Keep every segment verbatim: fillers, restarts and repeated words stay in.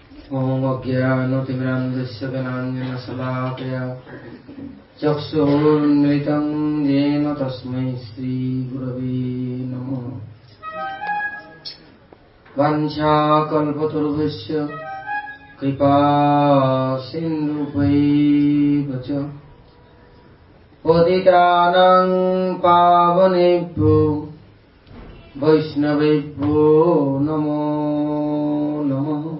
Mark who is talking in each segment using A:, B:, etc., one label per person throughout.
A: Om Ajnanotimirandasya Gananjanasalakaya Chakshurunmritam Jena Tasmai Shri Gurave Namaha Vancha Kalpatarubhasya Kripa Sindhupaivacha Patitanang Pavanebhyo Vaishnavebhyo Namo Namaha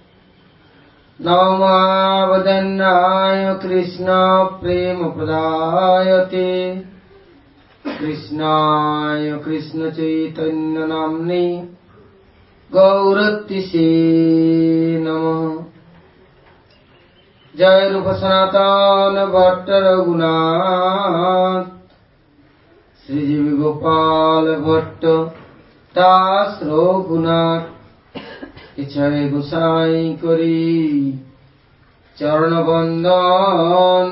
A: Namavadannaya Krishna Prema Pradayate Krishnaya Krishna Chaitanya Namni Gauratise Namaha Jai Rupa Sanatana Bhatta Raghunath Sri Jivi Gopal Bhatta Das Raghunath Ichai Gosai Kori Charana Bandhan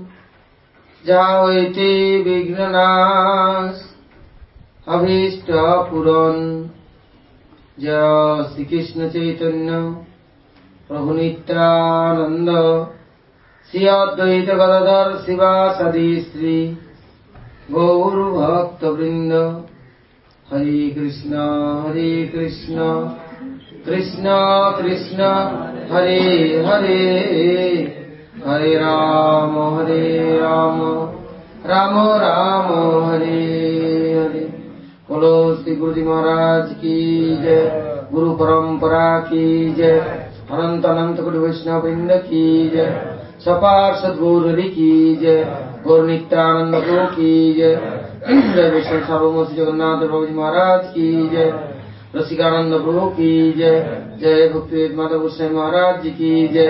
A: Javati Vignanas Abhishta Puran Jai Sri Krishna Chaitanya Prabhu Nityananda Sri Advaita Gadadhar Sivasadi Sri Gaur Bhakta Vrinda Hare Krishna Hare Krishna Krishna Krishna Hare Hare Hare Rama Hare Rama Rama Rama Hare Hare Bolo Shri Guruji Maharaj Ki Jai Guru Parampara Ki Jai Ananta Ananta Koti Vaishnava Vrinda Ki Jai Saparsad Gaurari Ki Jai Gaur Nityananda Prabhu Ki Jai Jai Vishnu Sarvamasi Jagannath Prabhuji Maharaj Ki Jai Rasikananda Prabhu Ki Jai Jai Bhakti Mata Goswami Maharaj Ji Ki Jai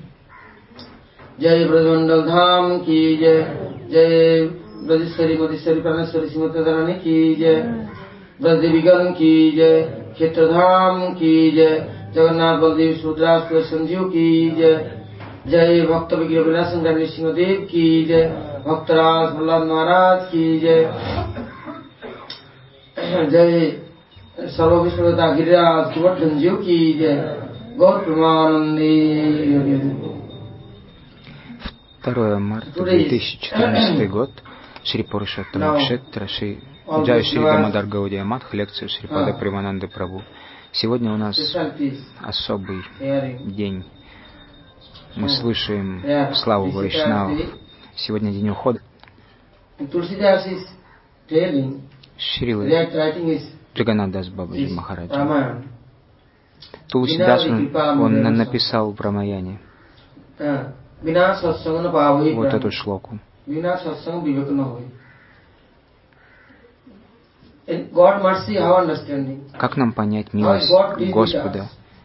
A: Jai Brajmandal Dham Ki Jai Jai Brajeshwari Madheshwari Praneshwari Srimati Radharani Ki Jai Brajdevigan Ki Jai Kshetra Dham Ki Jai Jagannath Baldev Sudras Sanjeev Ki Jai Jai Bhakta Vigir Vilasan Gani Singhadev Ki Jai Bhaktaraj Prahlad Maharaj Ki Jai Jai Sarva Vishwavata Giriraj Govardhan Jiv Ki Jai Gaur Premanandi.
B: второе марта две тысячи четырнадцатый год. Шри Пурушоттама Кшетра, Шри Джай Шри Дамодар Гаудия Матх, лекция Шри Пада Премананды Прабху. Сегодня у нас особый день. Мы слушаем славу Вайшнавов. Сегодня день ухода Шрилы Джаганнадас Бабаджи Махараджа. Тулсидас, он написал в Рамаяне вот эту шлоку. Как нам понять милость Господа?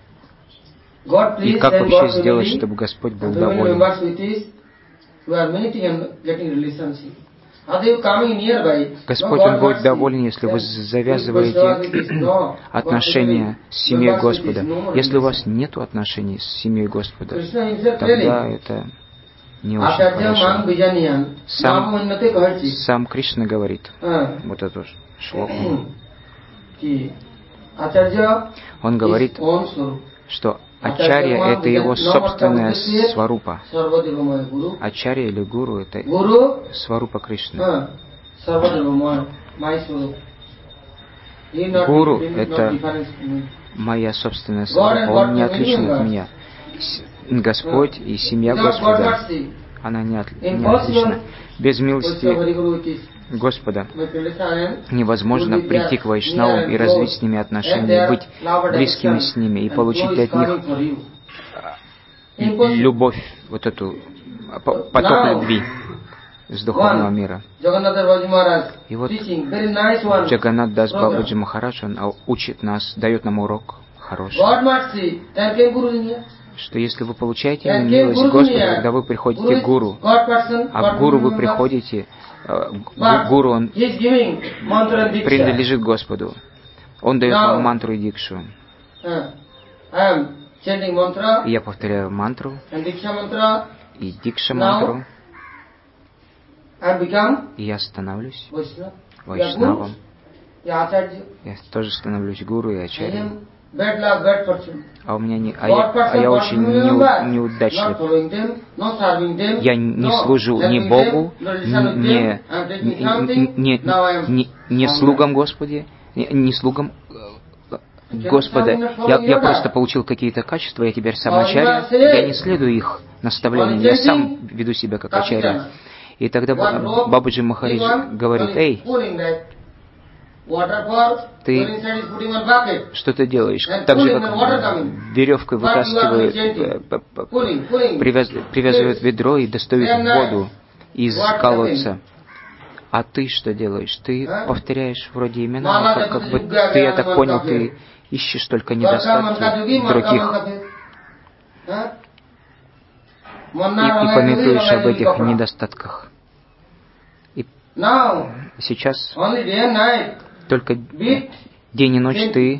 B: И как вообще сделать, чтобы Господь был доволен? Господь, Он будет доволен, если вы завязываете отношения с семьей Господа. Если у вас нет отношений с семьей Господа, тогда это не очень хорошо. Сам, сам Кришна говорит вот эту шлоку. Он говорит, что Ачарья — это его собственная сварупа. Ачарья или гуру — это сварупа Кришны. Гуру — это моя собственная сварупа. Он не отличен от меня. Господь и семья Господа, она не, от, не отлична. Без милости Господа невозможно прийти к вайшнавам и развить с ними отношения, быть близкими с ними и получить от них любовь, вот эту поток любви с духовного мира. И вот Джаганнат Дас Бабаджи Махарадж, он учит нас, дает нам урок хороший, что если вы получаете милость Господа, когда вы приходите к гуру, а к гуру вы приходите, гуру, он принадлежит Господу, он дает вам мантру и дикшу. И я повторяю мантру и дикша мантру, и я становлюсь вайшнавом. Я тоже становлюсь гуру и ачарьей. а у меня не, а я, а я очень не, неудачлив. Я не служу ни Богу, ни, ни, ни, ни, ни слугам Господи, ни, ни слугам Господа. Я, я просто получил какие-то качества, я теперь сам ачарья, я не следую их наставлениям, я сам веду себя как ачарья. И тогда Бабаджи Махарадж говорит: эй, ты что ты делаешь? Так же, как веревкой вытаскивает, привяз, привязывает ведро и достает воду из колодца. А ты что делаешь? Ты повторяешь вроде имена, как, как бы ты, я так понял, ты ищешь только недостатки других. И, и пометуешь об этих недостатках. И сейчас только день и ночь ты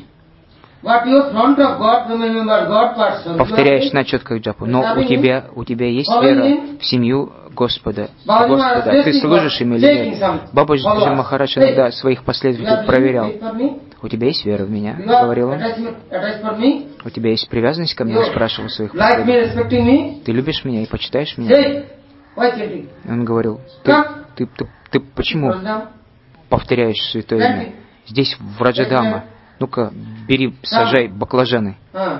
B: повторяешь на четках джапу, но у тебя, у тебя есть вера в семью Господа. Господа. Ты служишь им или нет? Бабаджи Махарадж иногда своих последователей проверял. У тебя есть вера в меня? Говорил он. У тебя есть привязанность ко мне? Спрашивал своих последователей. Ты любишь меня и почитаешь меня? Он говорил: ты, ты, ты, ты почему повторяешь святое имя? Здесь в Раджадама. Ну-ка, бери, сажай баклажаны.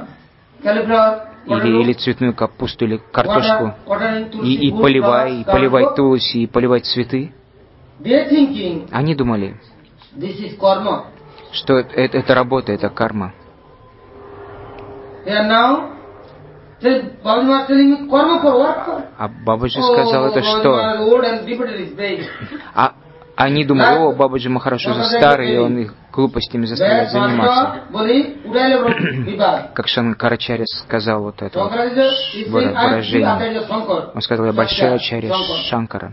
B: Или, или цветную капусту, или картошку. И, и поливай, и поливай тулуси, и поливай цветы. Они думали, что это, это работа, это карма. А Бабаджи сказал, это что? А они думали: о, Бабаджи Махарадж уже старый, и он их глупостями заставляет заниматься. Как Шанкарачарья сказал вот это вот выражение. Он сказал: я большой ачарья Шанкара.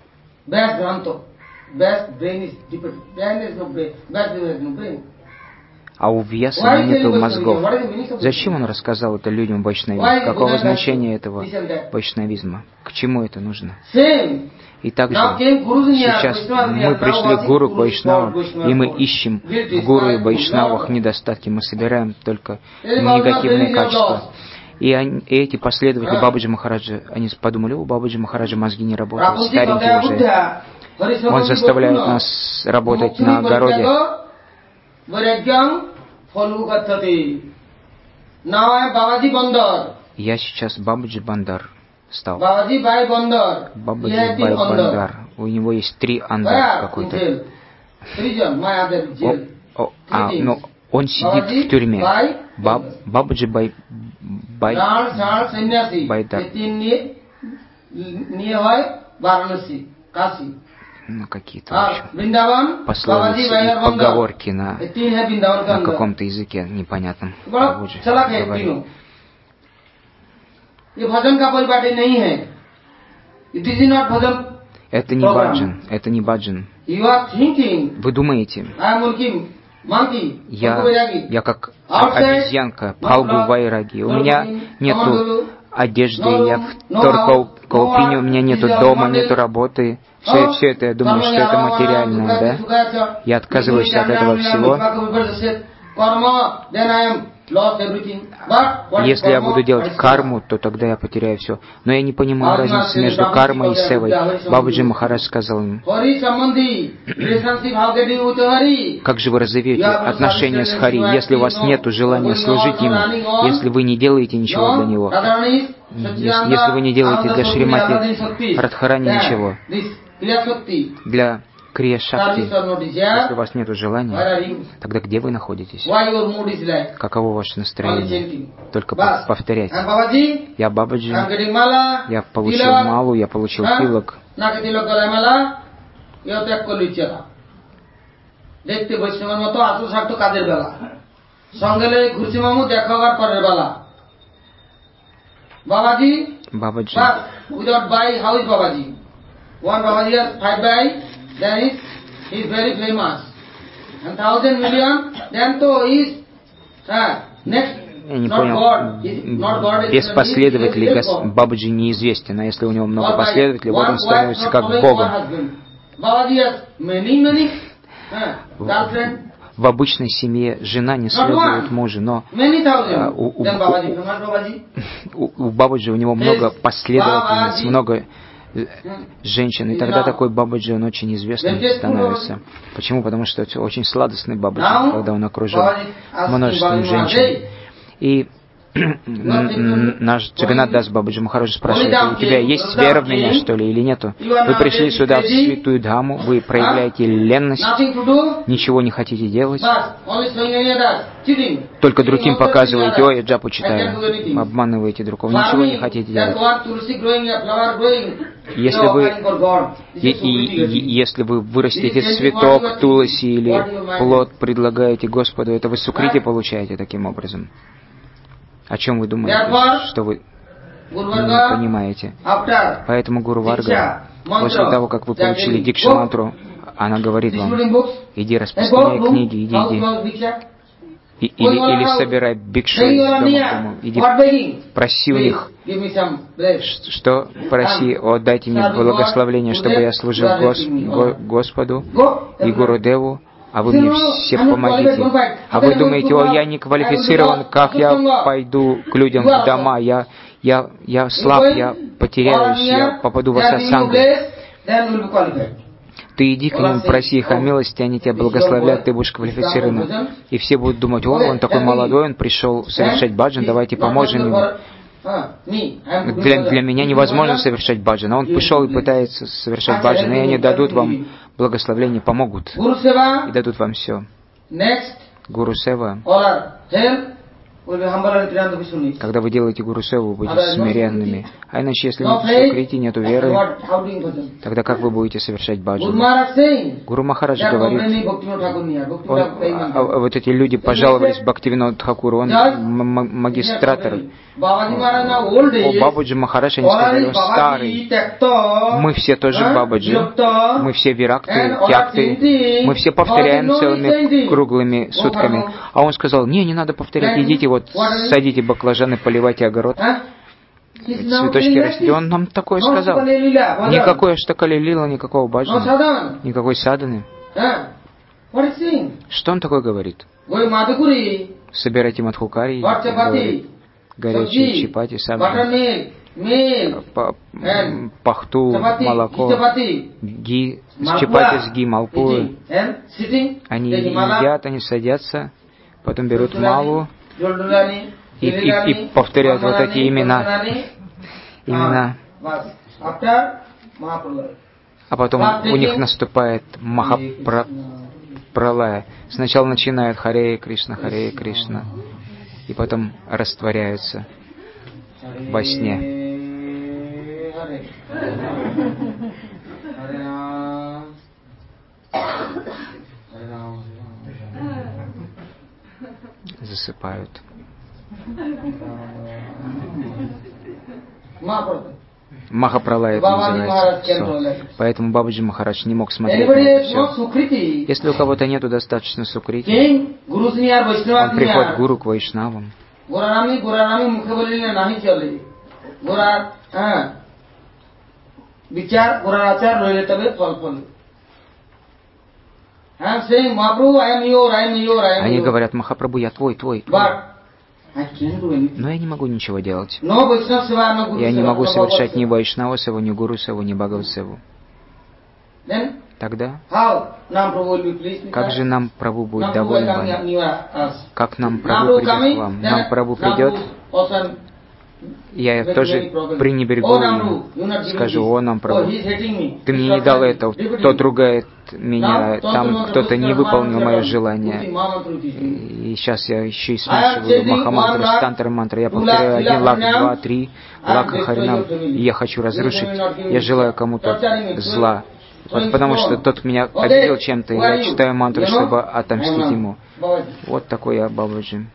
B: А у Вьяса нету мозгов. Зачем он рассказал это людям вайшнавизма? Какого значения этого вайшнавизма? К чему это нужно? И также сейчас мы пришли к гуру, к вайшнавам, и мы ищем в гуру и вайшнавах недостатки. Мы собираем только негативные качества. И, они, и эти последователи Бабаджи Махараджа, они подумали: о, Бабаджи Махараджа мозги не работают, старенькие уже. Он заставляет нас работать на огороде. Я сейчас Бабаджи Бандар стал. Бабаджи Бай Бандар. У него есть три андар какой-то. О, а, но он сидит в тюрьме. Баб, Бабаджи Бай, Бай, Байдар. Ну, какие-то еще пословицы и поговорки на, на каком-то языке непонятном. Бабаджи говорит. Это не баджан, это не баджан. Вы думаете, я, я как обезьянка, Палгу Вайраги, у меня нету одежды, я в Торкаупине, у меня нету дома, нету работы. Все, все это, я думаю, что это материальное, да? Я отказываюсь от этого всего. Если я буду делать карму, то тогда я потеряю все. Но я не понимаю разницы между кармой и севой. Бабаджи Махарадж сказал им: как же вы разовьете отношения с Хари, если у вас нет желания служить Ему, если вы не делаете ничего для Него, если, если вы не делаете для Шримати Радхарани ничего, для Крия Шакти, если у вас нет желания, тогда где вы находитесь? Каково ваше настроение? Только повторяйте: я Бабаджи, я получил малу, я получил тилок. Бабаджи, without buy, how is Babaji? One Babaji has five buy, then is he is very famous. And thousand million, then to is uh, next. Я не понял. Без последователей гос... Бабаджи неизвестен, а если у него много последователей, вот он становится как Богом. В обычной семье жена не следует мужу, но а, у, у, у, у Бабаджи у него много последовательниц, много женщин, и тогда такой Бабаджи, он очень известным становится. Почему? Потому что это очень сладостный Бабаджи, когда он окружен множеством женщин. И наш Джаганнат Дас Бабаджи Махарадж спрашивает: у тебя есть вера в меня, что ли, или нету? Вы пришли сюда, в святую Дхаму, вы проявляете ленность, ничего не хотите делать, только другим показываете: ой, я джапу читаю, обманываете другого, ничего не хотите делать. Если вы, и, и, и, если вы вырастите цветок, туласи или плод, предлагаете Господу, это вы сукрити получаете таким образом. О чем вы думаете, что вы не понимаете? Поэтому Гуру Варга, после того, как вы получили дикша-мантру, она говорит вам: иди распространяй книги, иди, иди. И, или, или собирай бикшу из дома в дому, иди проси у них, что проси: о, дайте мне благословение, чтобы я служил Гос, Го, Господу и Гуру Деву, а вы мне все помогите. А вы думаете: о, я не квалифицирован, как я пойду к людям в дома, я, я, я слаб, я потеряюсь, я попаду в асасангу. Ты иди к ним, проси их о милости, они тебя благословят, ты будешь квалифицирован. И все будут думать: о, он такой молодой, он пришел совершать баджан, давайте поможем ему. Для, для меня невозможно совершать баджан, а он пришел и пытается совершать баджан, и они дадут вам благословение, помогут, и дадут вам все. Гуру Сева. Когда вы делаете Гуру Севу, вы будете смиренными. А иначе, если нет сукрити, нету веры, тогда как вы будете совершать баджан? Гуру Махарадж говорит, он, а, вот эти люди пожаловались Бхактивинода Тхакуру, он магистратор. О Бабаджи Махарадж, они сказали: он старый. Мы все тоже Бабаджи, мы все виракты, тякты, мы все повторяем целыми круглыми сутками. А он сказал: не, не надо повторять, идите вот, садите баклажаны, поливайте огород, цветочки растите. Он нам такое сказал. Никакой аштакали лила, никакого баджана, никакой садханы. Что он такое говорит? Собирайте мадхукари, говорит, горячие чипати, сабжи, пахту, молоко, ги, чипати с ги, малпуры. Они едят, они садятся, потом берут малу и, и, и повторяют вот эти имена. Имена. А потом у них наступает махапралая. Сначала начинают Харе Кришна, Харе Кришна, и потом растворяются во сне. Засыпают. Махапралая это называется. Все. Поэтому Бабаджи Махарадж не мог смотреть на это все. Если у кого-то нету достаточно сукрити, он приходит к гуру, к вайшнавам. Они говорят: Махапрабху, я твой, твой, твой. Но я не могу ничего делать. Я не могу совершать ни Вайшнава Севу, ни Гуру Севу, ни Бхагават Севу. Тогда как же нам Прабху будет доволен вами? Как нам Прабху придет к вам? Нам Прабху придет, я тоже пренебрегу им, скажу: о, нам Прабху, ты мне не дал это, тот ругает меня, там кто-то не выполнил мое желание. И сейчас я еще и смешиваю Махамантру с Тантра-мантрой. Я повторяю один лак, два, три, лака Харинам, и я хочу разрушить, я желаю кому-то зла. Вот потому что тот меня обидел чем-то, и я читаю мантру, чтобы отомстить ему. Вот такой я Бабаджи.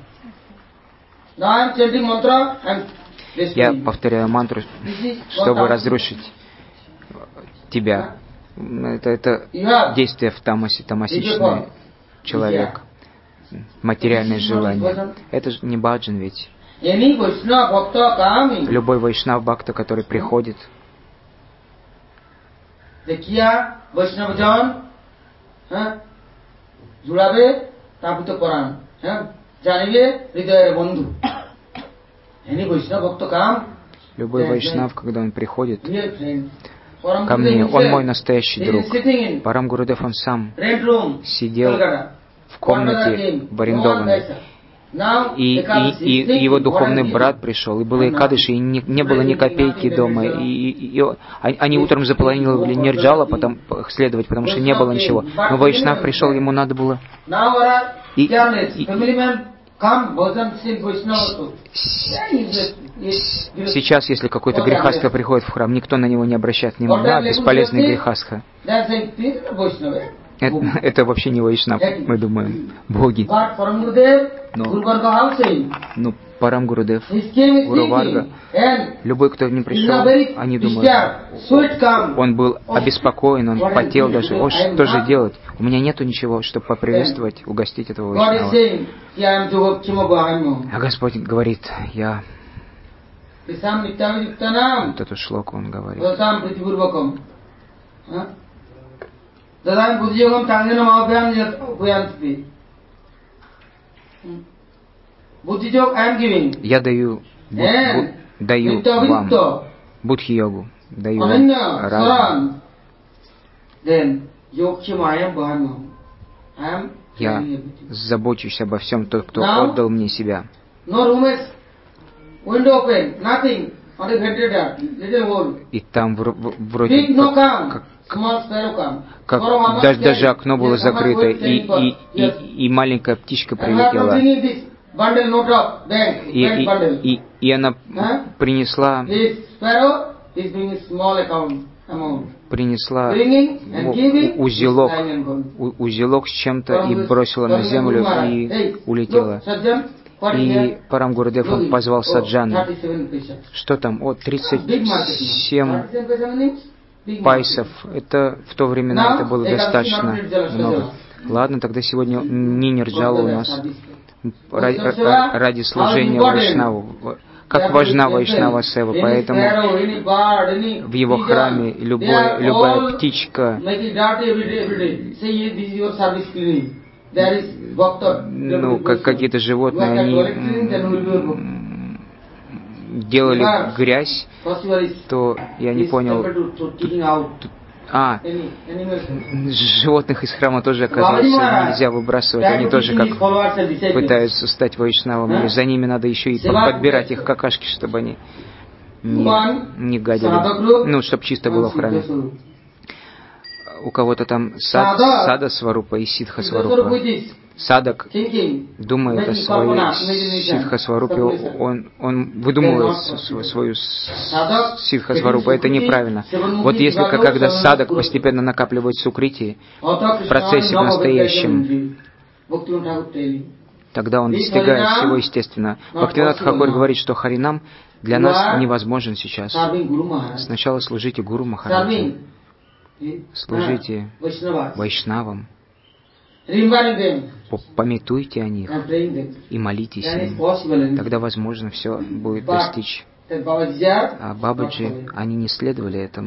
B: Я повторяю мантру, чтобы разрушить тебя. Это, это действие в тамасе, тамасичный человек, материальное желание. Это же не баджан ведь. Любой вайшнав бхакта, который приходит, Любой вайшнав, когда он приходит ко мне, он мой настоящий друг. Парам Гурудев, он сам сидел в комнате в арендованной. И, и, и его духовный брат пришел, и было Экадыши, и не, не было ни копейки дома. И, и, и, они утром запланировали Нирджала потом следовать, потому что не было ничего. Но Вайшнав пришел, ему надо было... И, и, сейчас, если какой-то грехастха приходит в храм, никто на него не обращает внимания. Да, бесполезный грехастха. Это, это вообще не вайшнав, мы думаем, боги. Но, но Парам Гурудев, Гуру Варга, любой, кто не пришел, они думают, он был обеспокоен, он потел даже. О, что же делать? У меня нету ничего, чтобы поприветствовать, угостить этого вайшнава. А Господь говорит, я... Вот эту шлоку он говорит. Я даю, буд, буд, даю вам будхи-йогу, даю вам разум. Я забочусь обо всем, тот, кто отдал мне себя. И там вроде как, как, как даже, даже окно было закрыто, и, и, и, и маленькая птичка прилетела. И, и, и, и она принесла, принесла узелок, узелок с чем-то и бросила на землю и улетела. И Парам Гурудев, он позвал Саджана. Что там? О, тридцать семь пайсов. Это в то времена это было достаточно много. Ладно, тогда сегодня не Нирджала у нас. Ради, ради служения Вайшнаву. Как важна Вайшнава Сева, поэтому в его храме любой, любая птичка, ну, как какие-то животные, они делали грязь, то я не понял. Тут, а, животных из храма тоже, оказывается, нельзя выбрасывать. Они тоже как пытаются стать вайшнавами. За ними надо еще и подбирать их какашки, чтобы они не, не гадили. Ну, чтобы чисто было в храме. У кого-то там сад, сада сварупа и ситха сварупа. Садак думает о своей ситха сварупе, он, он выдумывает свою ситха сварупу. Это неправильно. Вот если, когда садак постепенно накапливает сукрити в процессе в настоящем, тогда он достигает всего естественно. Бхактивинод Тхакур говорит, что Харинам для нас невозможен сейчас. Сначала служите Гуру Махараджу, служите вайшнавам, пометуйте о них и молитесь им. Тогда, возможно, все будет достичь. А Бабаджи, они не следовали этому.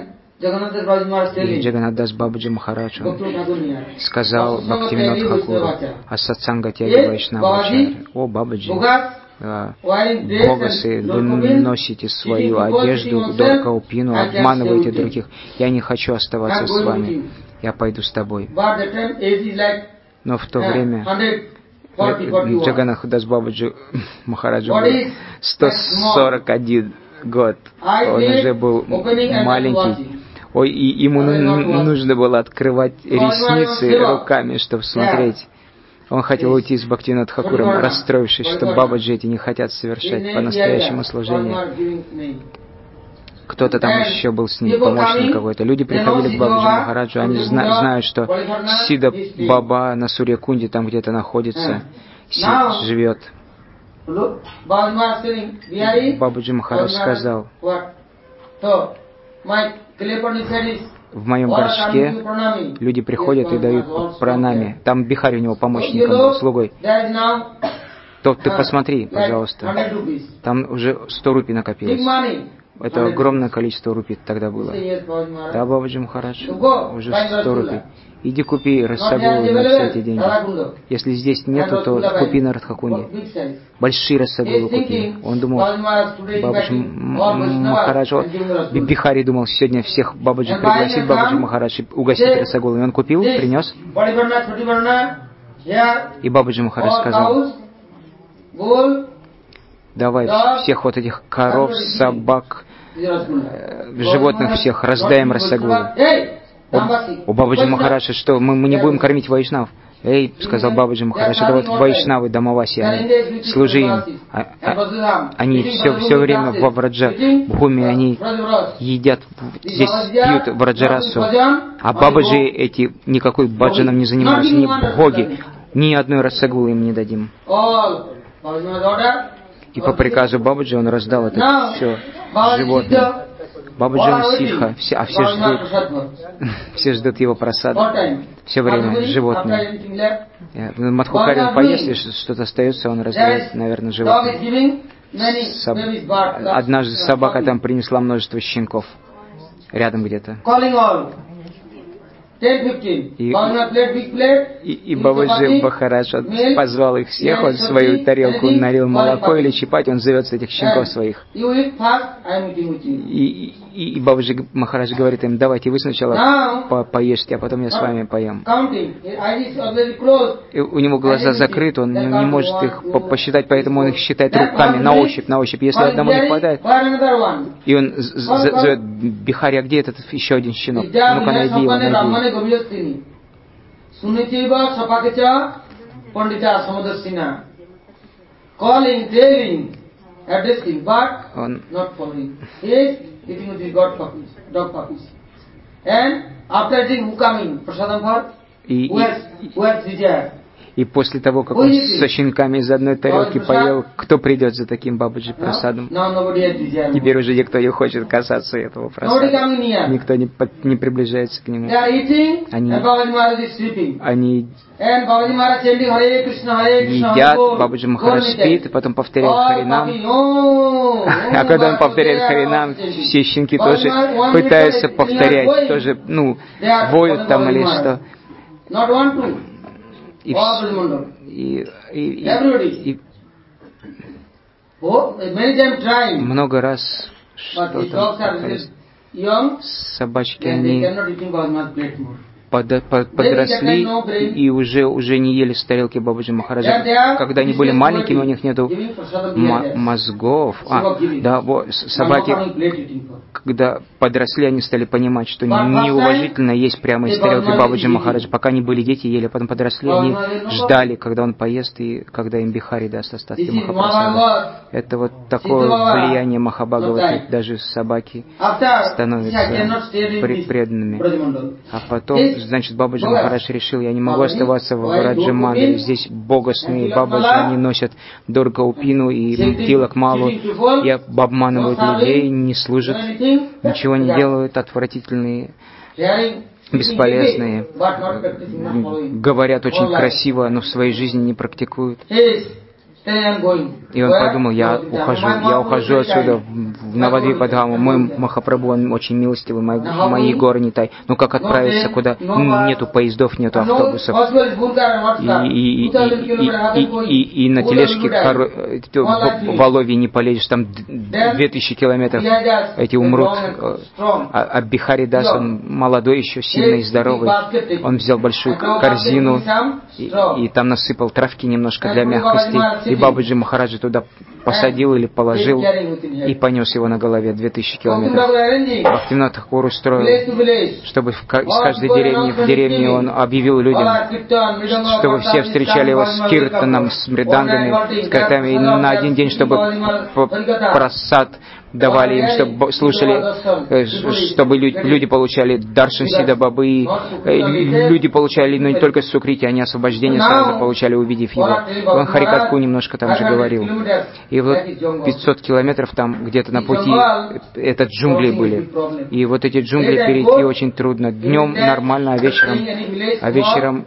B: И Джаганнадас Бабаджи Махарадж сказал Бхактивинод Тхакуру о сатсангатяге Вайшнава Ачарья. О, Бабаджи, Богасы, вы носите свою одежду до Каупину, обманываете других. Я не хочу оставаться с вами. Я пойду с тобой. Но в то время Джаганнадас Бабаджи Махараджу был сто сорок один год. Он уже был маленький. Ой, и ему нужно было открывать ресницы руками, чтобы смотреть. Он хотел уйти с Бхактивинод Тхакуром, расстроившись, что Бабаджи эти не хотят совершать по-настоящему служение. Кто-то там еще был с ним, помощник какой-то. Люди приходили к Бабаджи Махараджу, они зна- знают, что Сида Баба на Сурья-Кунде там где-то находится, си- живет. Бабаджи Махарадж сказал: в моем горшке люди приходят и дают пранами. Там Бихари у него помощником был, слугой. То ты посмотри, пожалуйста. Там уже сто рупий накопилось. Это огромное количество рупий тогда было. Да, Бабаджи Махарадж, уже сто рупий. иди купи рассагулы на все эти деньги. Если здесь нету, то купи на Радхакунде. Большие рассагулы купи. Он думал, Бабаджи Махарадж, Бихари думал, сегодня всех Бабаджи пригласить, Бабаджи Махарадж угостить рассагулы. И он купил, принес. И Бабаджи Махарадж сказал, давай всех вот этих коров, собак, э, животных всех раздаем рассагулы. У Бабаджи Махараджа, что мы, мы не будем кормить вайшнав? Эй, сказал Бабаджи Махарадж, это вот вайшнавы, дамаваси, они, служи им. А, а, они все, все время во Враджа Бхуми, они едят, здесь пьют Враджарасу. А Бабаджи эти никакой баджаном не занимаются, ни боги, ни одной рассагулы им не дадим. И по приказу Бабаджи он раздал это все животным. Бабаджи он ситха, все, а все ждут, все ждут его просад. Все время животные. Мадхукари он поест, если что-то остается, он раздает, наверное, животным. Соб... Однажды собака там принесла множество щенков. Рядом где-то. И, и, и Бабаджи Махарадж позвал их всех, он в свою тарелку налил молоко или чапати, он зовет этих щенков своих. И, и, и Бабаджи Махарадж говорит им, давайте вы сначала по поешьте, а потом я с вами поем. И у него глаза закрыты, он не, не может их посчитать, поэтому он их считает руками, на ощупь, на ощупь. Если одному не хватает, и он зовет Бихари, а где этот еще один щенок? Ну-ка найди его, найди.
A: Suniteva Sapakecha Pandita Samudrasina calling, telling, addressing, but not following. He is eating with his god puppies, dog puppies. And after eating, who coming? Prasadam for? Who has, who has desire?
B: И после того, как он со щенками из одной тарелки поел, кто придет за таким Бабаджи прасадом? Теперь уже никто не хочет касаться этого прасада. Никто не, не приближается к нему. Они, они едят, Бабаджи Махарадж спит, и потом повторяет Харинам. А когда он повторяет Харинам, все щенки тоже пытаются повторять, тоже, ну, воют там или что. И, и, и, и, и много раз что-то собачки, они под, под, подросли и уже, уже не ели с тарелки Бабаджи Махараджа. Когда они были маленькими, у них нету мозгов. А, да, вот, собаки, когда подросли, они стали понимать, что неуважительно есть прямо из тарелки Бабаджи Махараджа. Пока они были дети, ели, потом подросли, они ждали, когда он поест и когда им Бихари даст остатки Махапрасада. Это вот такое влияние Махабхагавати, даже собаки становятся преданными. А потом, значит, Бабаджи Махарадж решил, я не могу оставаться в Раджамандале. Здесь богосные Бабаджи, они носят Дургаупину и Тилакмалу, и обманывают людей, не служат, ничего не делают, отвратительные, бесполезные, говорят очень красиво, но в своей жизни не практикуют. И он подумал, я ухожу, я ухожу отсюда в Навадвипадхаму. Мой Махапрабху, он очень милостивый, мои, мои горы не тай. Ну как отправиться, куда нету поездов, нету автобусов. И, и, и, и, и, и на тележке в Воловье не полезешь, там две тысячи километров, эти умрут. А, а Бихари Дас, он молодой еще, сильный и здоровый. Он взял большую корзину и, и там насыпал травки немножко для мягкости. И Бабаджи Махараджа туда посадил или положил и понес его на голове две тысячи километров. Бхактивинод Тхакур устроил, чтобы в, из каждой деревни в деревне он объявил людям, чтобы все встречали его с киртаном, с мридангами, с картами, и на один день, чтобы прасад давали им, чтобы слушали, чтобы люди получали даршан сида бабы, люди получали, ну не только сукрити, они освобождение сразу получали, увидев его. Он Харикатху немножко там же говорил. И вот пятьсот километров там где-то на пути, это джунгли были. И вот эти джунгли перейти очень трудно. Днем нормально, а вечером, а вечером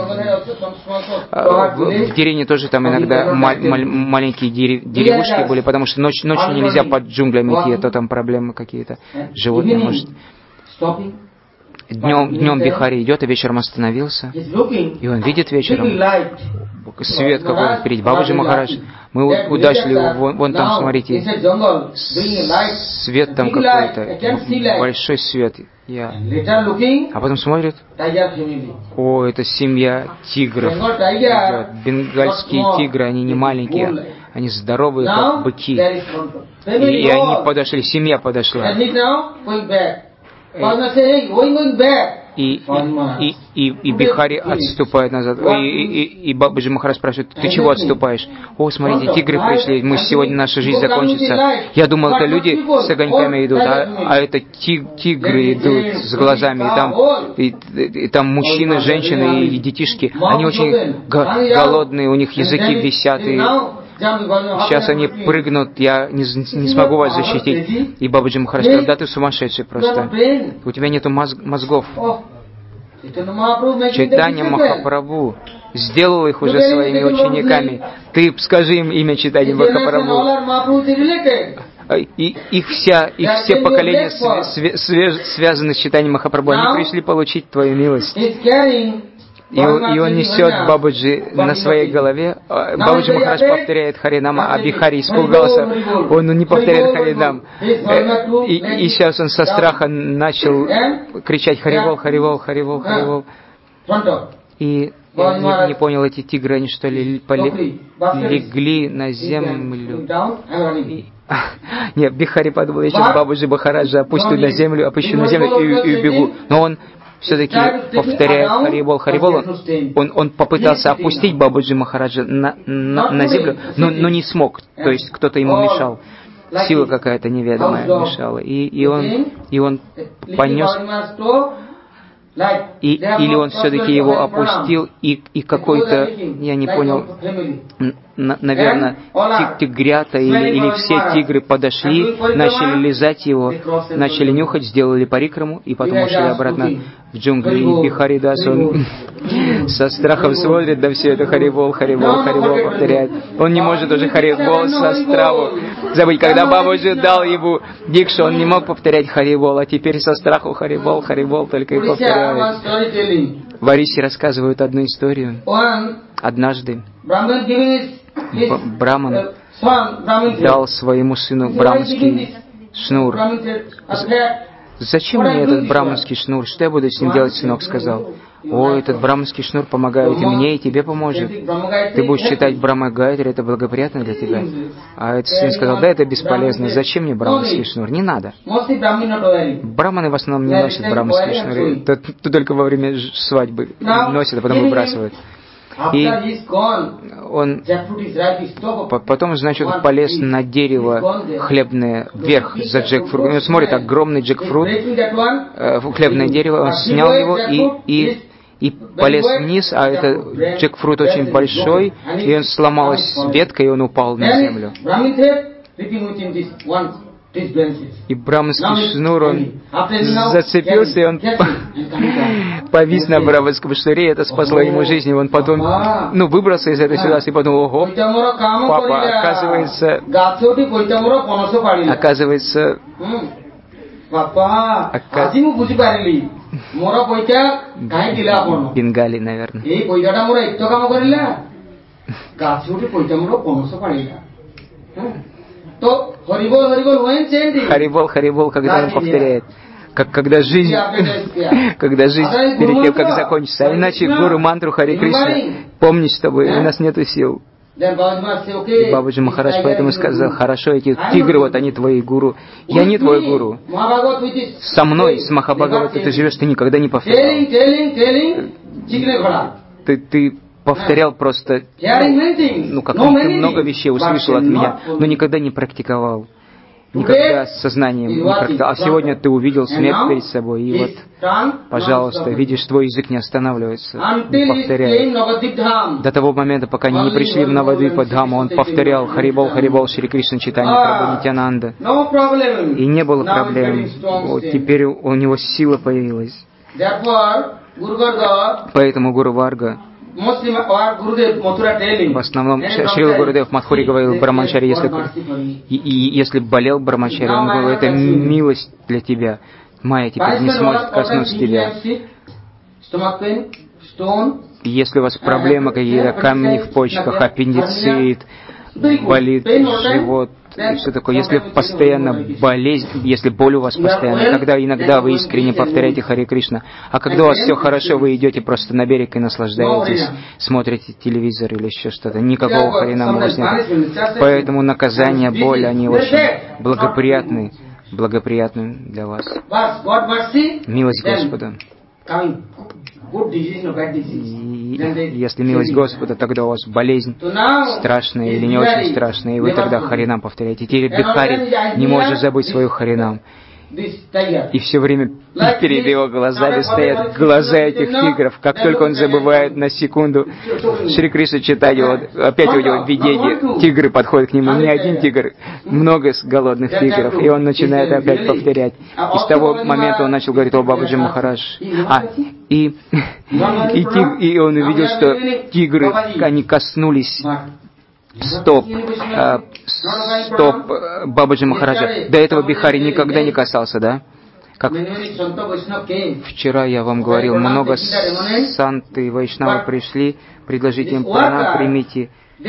B: В, в деревне тоже там иногда ма- ма- маленькие дерев- деревушки были, потому что ночь, ночью нельзя под джунглями идти, а то там проблемы какие-то. Животные, может. Днем, днем Бихари идет, а вечером остановился, и он видит вечером свет какой-то впереди. Бабаджи Махарадж, мы удачили, вон, вон там, смотрите, свет там какой-то, большой свет. Я... А потом смотрит, о, это семья тигров. Бенгальские тигры, они не маленькие, они здоровые, как быки. И, и они подошли, семья подошла. И, и, и, и Бихари отступает назад. И, и, и Бабаджи Махарадж спрашивает, ты чего отступаешь? О, смотрите, тигры пришли, мы сегодня наша жизнь закончится. Я думал, это люди с огоньками идут, а, а это тиг, тигры идут с глазами. И там, и, и там мужчины, женщины и детишки. Они очень голодные, у них языки висят. И сейчас они прыгнут, я не, не смогу вас защитить. И Бабаджи Махарадж сказал, да ты сумасшедший просто. У тебя нету мозг, мозгов. Чайтанья Махапрабху сделал их уже своими учениками. Ты скажи им имя Чайтанья Махапрабху. И их, вся, их все поколения све, све, связаны с Чайтаньей Махапрабху. Они пришли получить твою милость. И он, и он несет Бабаджи на своей голове. Бабаджи Махарадж повторяет Харинама, а Бихари испугался. Он не повторяет Харинам. И, и сейчас он со страха начал кричать Харивол, Харивол, Харивол, Харивол. И я не, не понял, эти тигры, они что ли поле, легли на землю. И, нет, Бихари подумал, я сейчас Бабаджи Махараджа опустю на землю, опущу на землю и, и убегу. Но он все-таки, повторяя Харибол, Харибол, он, он попытался опустить Бабаджи Махараджа на, на, на землю, но, но не смог. То есть кто-то ему мешал. Сила какая-то неведомая мешала. И, и, он, и он понес... И, или он все-таки его опустил, и, и какой-то, я не понял, на, наверное, тиг, тигрята или, или все тигры подошли, начали лизать его, начали нюхать, сделали парикраму, и потом ушли обратно в джунгли. И Бихаридас, он со страхом смотрит на все это Харибол, Харибол, Харибол повторяет. Он не может уже Харибол со страху забыть. Когда Бабаджи дал ему дикшу, он не мог повторять Харибол, а теперь со страху Харибол, Харибол только и повторяет. В Орисе рассказывают одну историю. Однажды Браман дал своему сыну браманский шнур. «Зачем мне этот браманский шнур? Что я буду с ним делать?» Сынок сказал. «О, этот браманский шнур помогает и мне, и тебе поможет. Ты будешь читать Брахма Гайатри, это благоприятно для тебя». А этот сын сказал, да, это бесполезно. Зачем мне браманский шнур? Не надо. Браманы в основном не носят браманские шнуры. То только во время свадьбы носят, а потом выбрасывают. И он потом, значит, полез на дерево хлебное вверх за джекфрут. Он смотрит, огромный джекфрут, хлебное дерево, он снял его и, и, и полез вниз, а это джекфрут очень большой, и он сломалась ветка, и он упал на землю. И браманский шнур, он зацепился, и он повис на браманском шнуре, и это спасло ему жизнь. И он потом, ну, выбрался из этой ситуации и подумал, ого, папа, оказывается, оказывается, Бенгали, наверное. Харибол, Харибол, когда он повторяет, как когда жизнь, когда жизнь перед тем, как закончится. А иначе гуру мантру Хари Кришна, помни, чтобы у нас нету сил. И Бабаджи Махарадж поэтому сказал, хорошо, эти тигры, вот они твои гуру. Я не твой гуру. Со мной, с Махабхагаватой ты живешь, ты никогда не повторял. Ты, ты повторял просто, ну, ну как ты много вещей услышал от меня, но никогда не практиковал. Никогда с сознанием не практиковал. А сегодня ты увидел смерть перед собой, и вот, пожалуйста, видишь, твой язык не останавливается, не повторяй. До того момента, пока они не пришли в Навадвипа Дхаму, он повторял Харибол, Харибол, Шри Кришна Чайтанья Прабху Нитянанда. И не было проблем. Вот теперь у него сила появилась. Поэтому Гуру Варга, в основном, Шрила Гурудев Мадхури говорил Брамачари, если, и, и, если болел Брамачари, он говорил, это милость для тебя. Майя теперь не сможет коснуться тебя. Если у вас проблемы какие-то, камни в почках, аппендицит, болит живот, и все такое. Если постоянно болезнь, если боль у вас постоянно, тогда иногда вы искренне повторяете Харе Кришна. А когда у вас все хорошо, вы идете просто на берег и наслаждаетесь, смотрите телевизор или еще что-то. Никакого Харинама у вас нет. Поэтому наказание, боль, они очень благоприятны, благоприятны для вас. Милость Господа. И если милость Господа, тогда у вас болезнь страшная или не очень страшная, и вы тогда Харинам повторяете. Теперь Бихари не может забыть свою Харинам. И все время перед его глазами стоят глаза этих тигров. Как только он забывает на секунду Шри Кришна читать, вот, опять у него видение, тигры подходят к нему, не один тигр, много голодных тигров, и он начинает опять повторять. И с того момента он начал говорить: «О, Бабаджи Махарадж». А, и, и, тиг, и он увидел, что тигры, они коснулись стоп, э, стоп Бабаджи Махараджа. До этого Бихари никогда не касался, да? Как вчера я вам говорил, много санты и вайшнавы пришли, предложите им пранам, примите,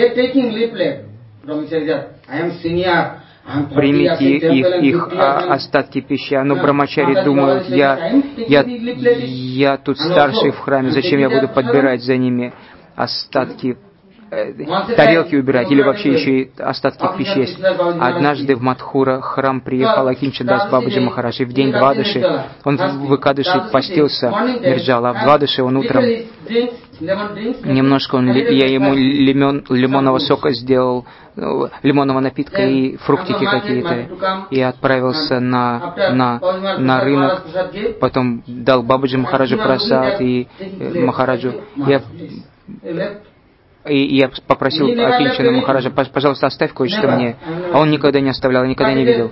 B: примите их, их а, остатки пищи. Но брамачари думают, я, я, я тут старший в храме, зачем я буду подбирать за ними остатки, тарелки убирать, или вообще еще и остатки пищи есть. Однажды в Мадхура храм приехал Акимчандас Бабаджи Махарадж, и в день Двадаши он в Экадаши постился, Нирджала, а в Двадаши он утром немножко, он, я ему лимон, лимонного сока сделал, лимонного напитка и фруктики какие-то, и отправился на, на, на рынок, потом дал Бабаджи Махараджу прасад и Махараджу. Я И я попросил Акинчана Махараджа: пожалуйста, оставь кое-что мне. А он никогда не оставлял, я никогда не видел.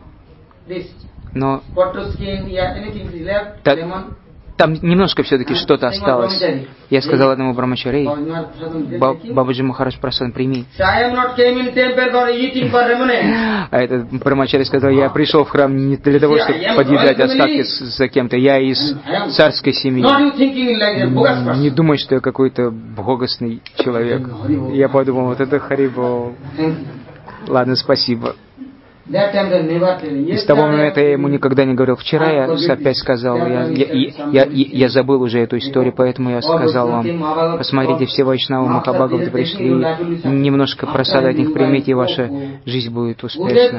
B: Но та, там немножко все-таки что-то осталось. Я сказал одному брамачаре: Бабаджи Махарадж, просад, прими. А этот брамачари сказал: я пришел в храм не для того, чтобы подъедать остатки за кем-то. Я из царской семьи. Не думай, что я какой-то богосный человек. Я подумал: вот это Харибол. Ладно, спасибо. И с того момента я ему никогда не говорил. Вчера я опять сказал, я, я, я, я, я забыл уже эту историю, поэтому я сказал вам: посмотрите, все вайшнавы Махабхагаваты пришли, немножко просада от них примите, и ваша жизнь будет успешна.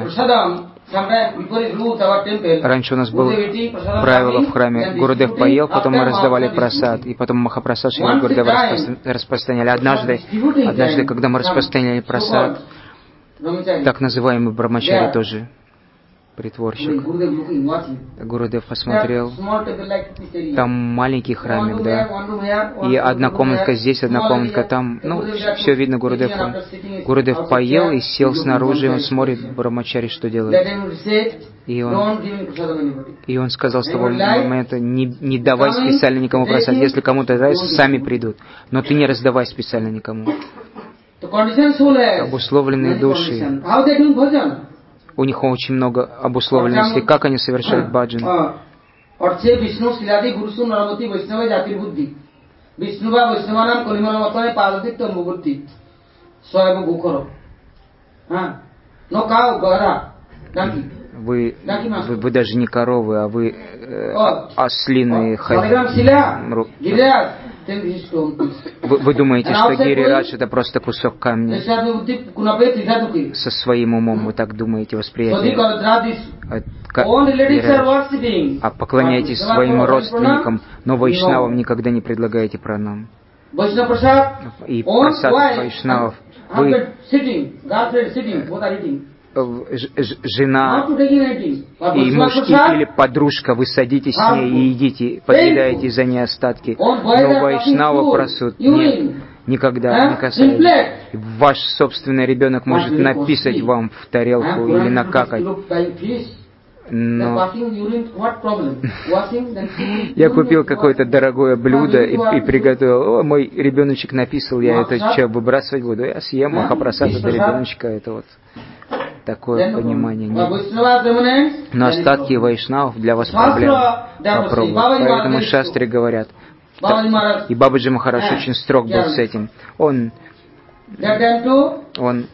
B: Раньше у нас было правило в храме: Гурудев поел, потом мы раздавали прасад, и потом Махапрасад Шри Гурудева распространяли. Однажды, однажды, когда мы распространяли прасад, так называемый брамачари тоже притворщик. Гурудев посмотрел, там маленький храмик, да, и одна комнатка здесь, одна комнатка там, ну, все видно. Гурудев, он, Гурудев поел и сел снаружи, и он смотрит, брамачари что делает. И он, и он сказал с того момента: не, не давай специально никому просад, если кому-то дай, сами придут, но ты не раздавай специально никому. Обусловленные души, у них очень много обусловленностей. Как они совершают баджан? Вы, вы, вы даже не коровы, а вы э, ослиные хозяины. Вы, вы думаете, что Гирирадж это просто кусок камня со своим умом? Вы так думаете, восприятие? А поклоняйтесь своим родственникам, но вайшнавам никогда не предлагаете пранам. И прасад вайшнавов. Вы жена и муж или подружка, вы садитесь с ней и едите, подъедаете за ней остатки. Но вайшнава прасуд нет, никогда не касается. Ваш собственный ребенок может написать вам в тарелку или накакать. Но я купил какое-то дорогое блюдо и, и приготовил. О, мой ребеночек написал, я это что, выбрасывать буду? Я съем Махапрасад до ребеночка, это вот. такое понимание нет. Но остатки вайшнавов, для вас проблем попробуют. Поэтому шастры говорят, и Бабаджи Махарадж очень строг был с этим. Он, он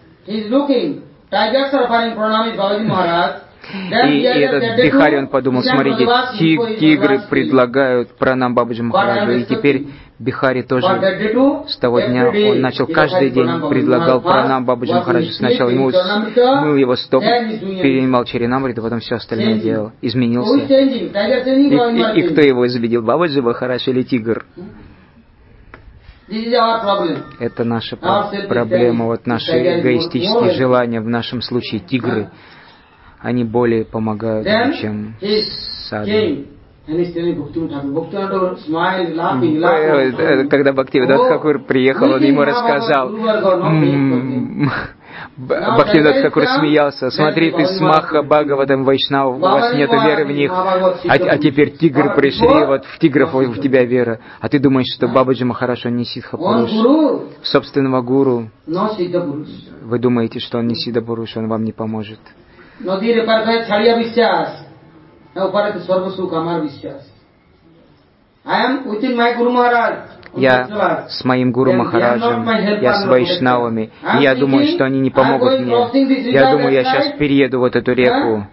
B: И, и этот Бихари, он подумал, смотрите, ти, тигры предлагают пранам Бабаджи Махараджу, и теперь Бихари тоже с того дня, он начал каждый день предлагал пранам Бабаджи Махараджу. Сначала ему мыл его стопы, перенимал Чаринамриту, потом все остальное делал, изменился. И, и, и кто его изменил, Бабаджи Махарадж или тигр? Это наша проблема, вот наши эгоистические желания, в нашем случае тигры. Они более помогают, чем саду. Когда Бхактивинода Тхакур приехал, он ему рассказал. Бхактивинода Тхакур смеялся. Смотри, ты с Маха Бхагаватам Вайшнав, у вас нет веры в них. А, а теперь тигры пришли, вот в тигров в тебя вера. А ты думаешь, что Бабаджи Махарадж, он не Сиддха-Пуруш? Собственного гуру. Вы думаете, что он не Сиддха-Пуруш, он вам не поможет. Я с моим Гуру Махараджем, я с вайшнавами, и я думаю, что они не помогут мне. Я думаю, я сейчас перееду вот эту реку,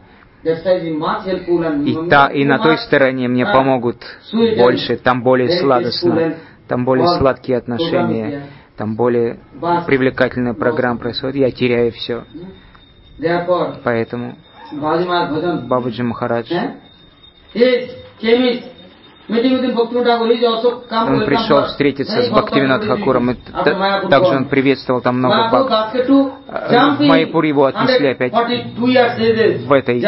B: и, та, и на той стороне мне помогут больше, там более сладостно, там более сладкие отношения, там более привлекательная программа происходит, я теряю все. Поэтому Бабаджи Махарадж, он пришел встретиться с Бхактивинода Тхакуром, и также он приветствовал там много бхакт. В Майяпур его отнесли опять в этой,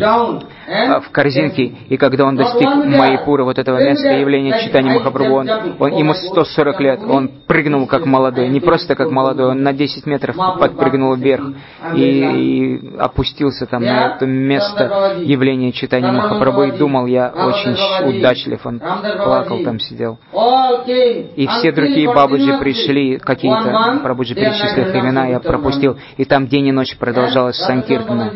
B: в корзинке, и когда он достиг Майяпура, вот этого места явления Чайтаньи Махапрабху, он, он, ему сто сорок лет, он прыгнул как молодой, не просто как молодой, он на десять метров подпрыгнул вверх и, и опустился там на это место явления Чайтаньи Махапрабху и думал, я очень удачлив, он плакал, там сидел. И все другие бабаджи пришли, какие-то бабаджи перечислили их имена, я пропустил. И там день и ночь продолжалась санкиртана.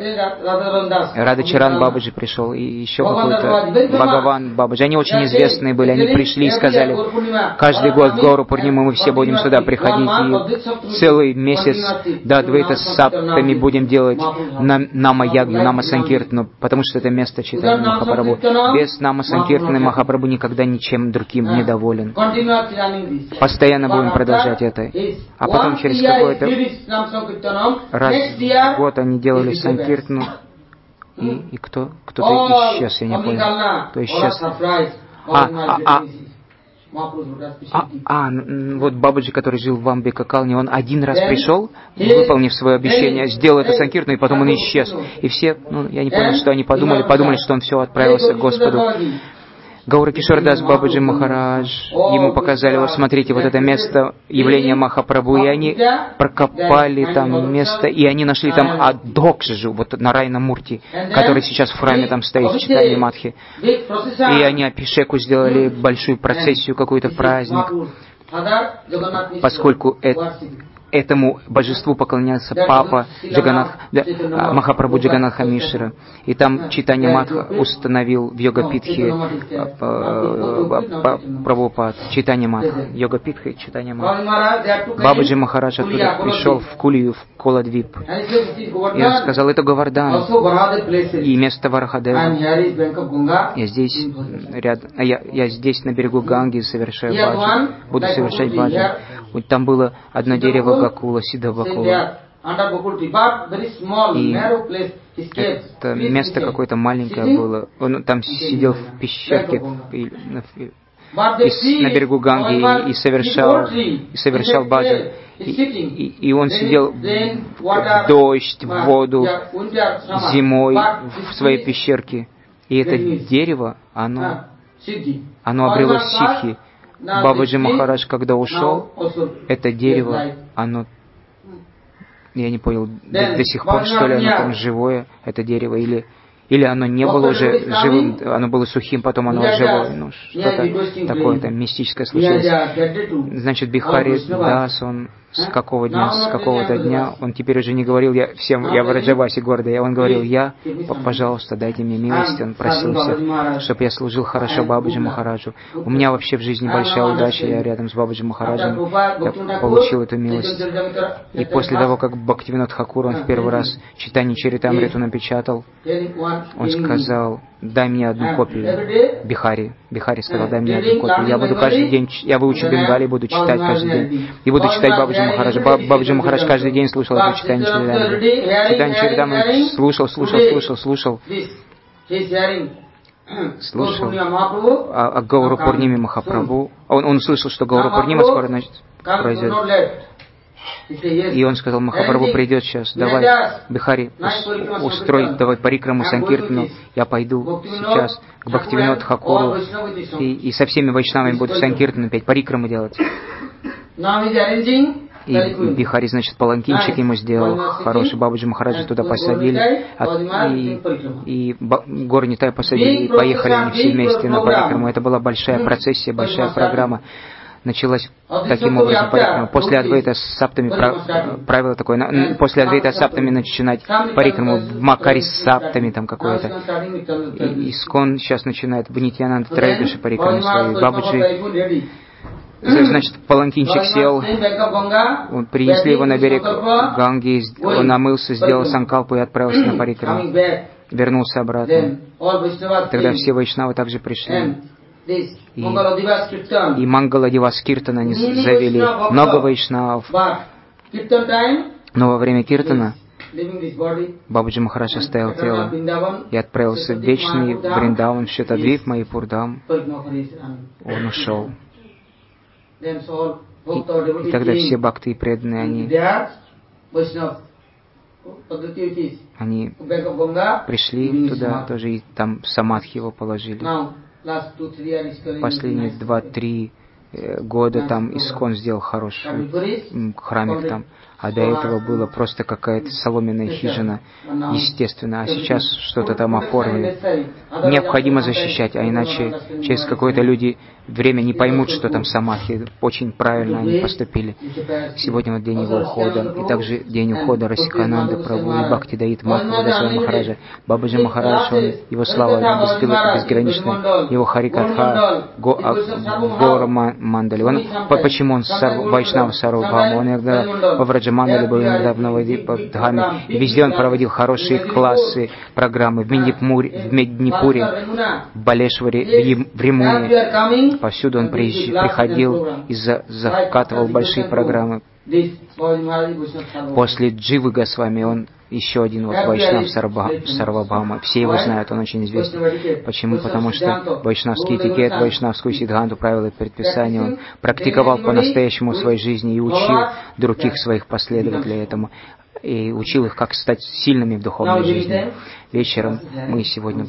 B: Радачаран Бабаджи пришел, и еще какой-то Бхагаван Бабаджи. Они очень известные были, они пришли и сказали, каждый год в Гауру Пурниму мы все будем сюда приходить, и целый месяц до Адвайта с саптами будем делать Нама Ягну, Нама Санкиртану, потому что это место Чайтаньи Махапрабху. Без Нама Санкиртаны Махапрабху никогда ничем другим не доволен. Постоянно будем продолжать это. А потом через какое-то раз в год они делали Санкиртану, и, и кто, кто-то исчез, я не понял. Кто исчез? А, а, а, а, а, вот Бабаджи, который жил в Амбика-Калне, он один раз пришел, выполнив свое обещание, сделал это Санкиртану, и потом он исчез. И все, ну, я не понял, что они подумали, подумали, что он все отправился к Господу. Гаура Кишордас Бабаджи Махарадж, ему показали, вот смотрите, вот это место явления Махапрабху, и они прокопали там место, и они нашли там Адокшджу, вот Нарайна Мурти, который сейчас в храме там стоит, в Чайтанья Мадхи. И они Апишеку сделали большую процессию, какой-то праздник, поскольку это... Этому божеству поклонялся папа Джаганнат, да, Махапрабху Джаганатха Мишра. И там Чайтанья Мадха установил в Йога-Питхе Прабхупад, Чайтанья Мадха, Йога-Питха и Чайтанья Мадха. Бабаджи Махарадж оттуда пришел в Кулию, в Коладвип. И он сказал, это Говардан, и место Варахадева. Я здесь, рядом, я, я здесь на берегу Ганги совершаю баджан, буду совершать баджан. Там было одно дерево Гакула, Сидха Бакула. И это место какое-то маленькое было. Он там сидел в пещерке и, и, на берегу Ганги и, и совершал, и совершал баджан. И, и, и он сидел в дождь, в воду, зимой в своей пещерке. И это дерево, оно, оно обрело ситхи. Бабаджи Махарадж, когда ушел, это дерево, оно, я не понял, до, до сих пор, что ли, оно там живое, это дерево, или, или оно не было уже живым, оно было сухим, потом оно живое, ну, что-то такое там мистическое случилось. Значит, Бихари Дас, он с какого дня, с какого-то дня, он теперь уже не говорил я всем, я в Раджавасе гордый, он говорил, я, пожалуйста, дайте мне милость, он просил всех, чтобы я служил хорошо Бабаджи Махараджу. У меня вообще в жизни большая удача, я рядом с Бабаджи Махараджем, я получил эту милость. И после того, как Бхактивинод Тхакур, он в первый раз Чайтанья Чаритамриту напечатал, он сказал, дай мне одну копию, Бихари. Бихари сказал, дай мне одну копию. Я буду каждый день, я выучу Бенгали, буду читать каждый день. И буду читать Бабаджи Махараджа. Бабаджи Махарадж каждый день слушал это Чайтанья Чаритамриту. Чайтанья Чаритамриту слушал, слушал, слушал, слушал. Слушал о, о Гауру Пурниме Махапрабху. Он, он услышал, что Гауру Пурнима скоро значит, произойдет. И он сказал, Махапрабху придет сейчас, давай, Бихари, устрой, давай парикраму Санкиртану, я пойду сейчас к Бхактивинод Тхакуру и, и со всеми вайшнавами буду Санкиртану петь, парикраму делать. И Бихари, значит, паланкинчик ему сделал хороший, Бабаджи Махараджа туда посадили, и, и Гор Нитай посадили, и поехали они все вместе на парикраму. Это была большая процессия, большая программа. Началась таким образом парикрамма. После Адвайта Саптами, правило такое, после Адвайта Саптами начинать парикраму, в Макари Саптами там какое-то. И Искон сейчас начинает в Нитьянанда Трайдуши парикраму свою. Бабаджи, значит, паланкинчик сел, он, принесли его на берег Ганги, он омылся, сделал санкалпу и отправился на парикраму. Вернулся обратно. Тогда все вайшнавы также пришли. И, и Мангала Дивас Киртана они завели много вайшнавов. Но во время Киртана Бабаджи Махарадж оставил тело и отправился в вечный Вриндаван, Шетадвип, Майпурдам. Он ушел. И, и тогда все бхакты и преданные, они, они пришли туда тоже, и там самадхи его положили. Последние два-три года там Искон сделал хороший храмик там, а до этого было просто какая-то соломенная хижина, естественно, а сейчас что-то там оформили. Необходимо защищать, а иначе через какое-то люди время не поймут, что там самадхи. Очень правильно они поступили. Сегодня вот день его ухода, и также день ухода Расикананды Прабху и Бхактидаита Махараджа Махараджа. Бабаджи Махарадж, он, его слава безграничная, его Харикатха, го, а, Гора Мандали. Он, почему он сарв, Вайшнава Сарвабхама? Он иногда во Враджамандале был, иногда в Навадипадхаме. И везде он проводил хорошие классы, программы. В Меднипуре, в Меднипуре, в Балешваре, в Римуне. Повсюду он приходил и за, закатывал большие программы. После Дживы Госвами он еще один вот Вайшнав Сарвабхама. Все его знают, он очень известен. Почему? Потому что вайшнавский этикет, вайшнавскую сиддханту, правила и предписания он практиковал по-настоящему в своей жизни и учил других своих последователей этому. И учил их, как стать сильными в духовной жизни. Вечером мы сегодня